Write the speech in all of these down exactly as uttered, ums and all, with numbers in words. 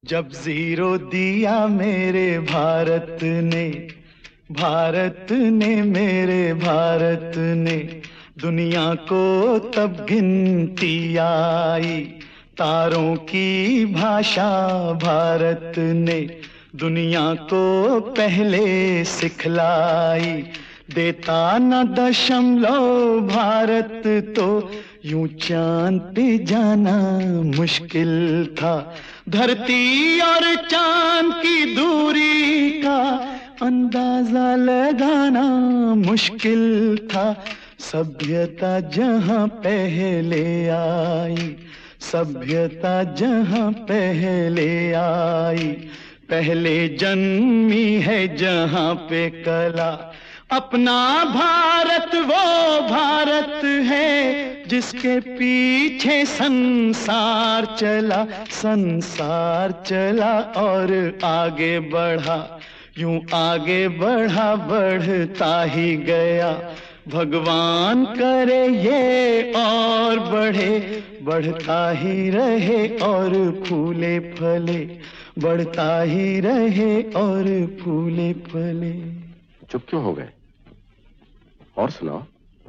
जब जीरो दिया मेरे भारत ने, भारत ने मेरे भारत ने, दुनिया को तब गिनती आई। तारों की भाषा भारत ने दुनिया को पहले सिखलाई। देता न दशमलव भारत तो यूं चांद पे जाना मुश्किल था। धरती और चांद की दूरी का अंदाजा लगाना मुश्किल था। सभ्यता जहां पहले आई, सभ्यता जहां पहले आई, पहले जन्मी है जहां पे कला। अपना भारत वो भारत है जिसके पीछे संसार चला, संसार चला और आगे बढ़ा, यूं आगे बढ़ा बढ़ता ही गया। भगवान करे ये और बढ़े, बढ़ता ही रहे और फूले फले, बढ़ता ही रहे और फूले फले। चुप क्यों हो गए? और सुनाओ।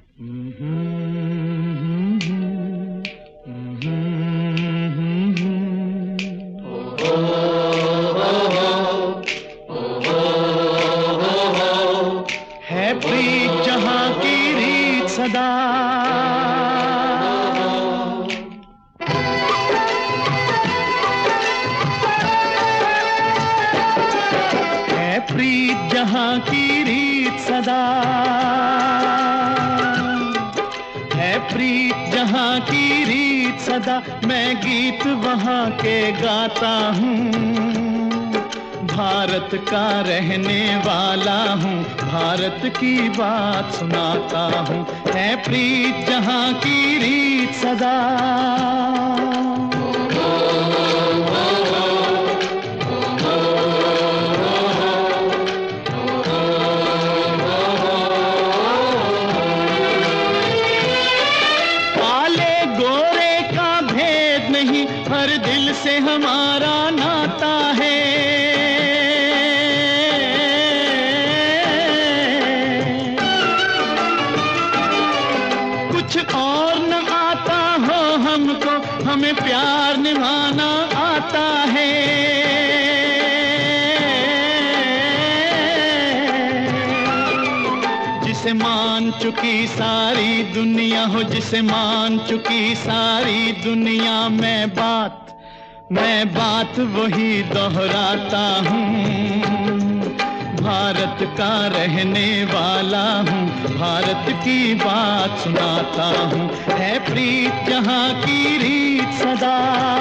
है प्रीत जहां की रीत सदा, है प्रीत जहां की रीत सदा, है प्रीत जहां की रीत सदा। मैं गीत वहां के गाता हूँ, भारत का रहने वाला हूँ, भारत की बात सुनाता हूँ। है प्रीत जहां की रीत सदा, काले गोरे का भेद नहीं, हर दिल से हमारा नाता है। कुछ और न आता हो हमको, हमें प्यार निभाना आता है। जिसे मान चुकी सारी दुनिया हो, जिसे मान चुकी सारी दुनिया, मैं बात मैं बात वही दोहराता हूँ। भारत का रहने वाला हूँ, भारत की बात सुनाता हूँ। है प्रीत जहां की रीत सदा,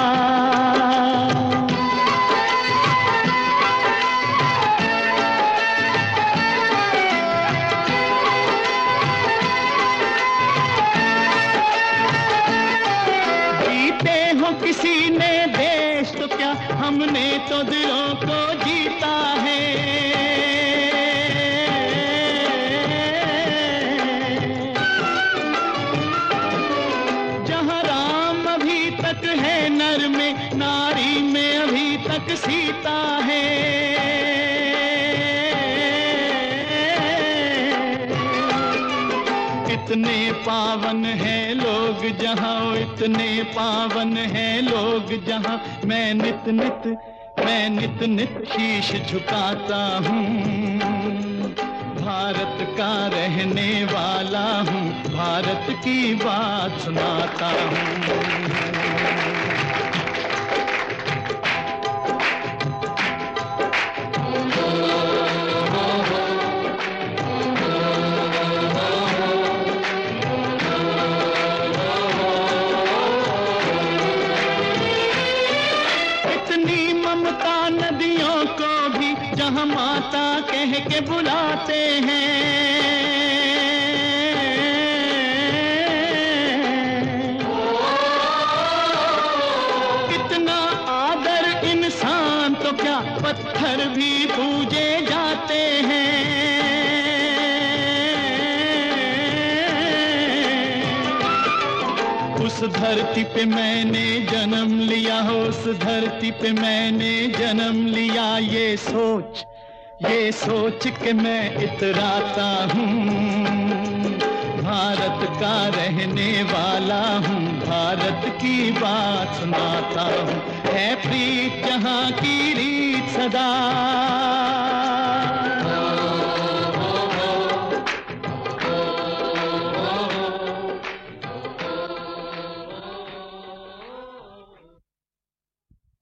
जीते हो किसी ने देश तो क्या, हमने तो दिलों को जीता है। है नर में, नारी में अभी तक सीता है। इतने पावन हैं लोग जहां, इतने पावन हैं लोग जहां, मैं नित नित मैं नित नित शीश झुकाता हूँ। भारत का रहने वाला हूँ, भारत की बात सुनाता हूँ। नदियों को भी जहां माता कह के बुलाते हैं, कितना आदर इंसान तो क्या, पत्थर भी पूजे जाते हैं। उस धरती पे मैंने जन्म लिया हो, उस धरती पे मैंने जन्म लिया, ये सोच ये सोच के मैं इतराता हूँ। भारत का रहने वाला हूँ, भारत की बात सुनाता हूँ। है प्रीत जहाँ की रीत सदा,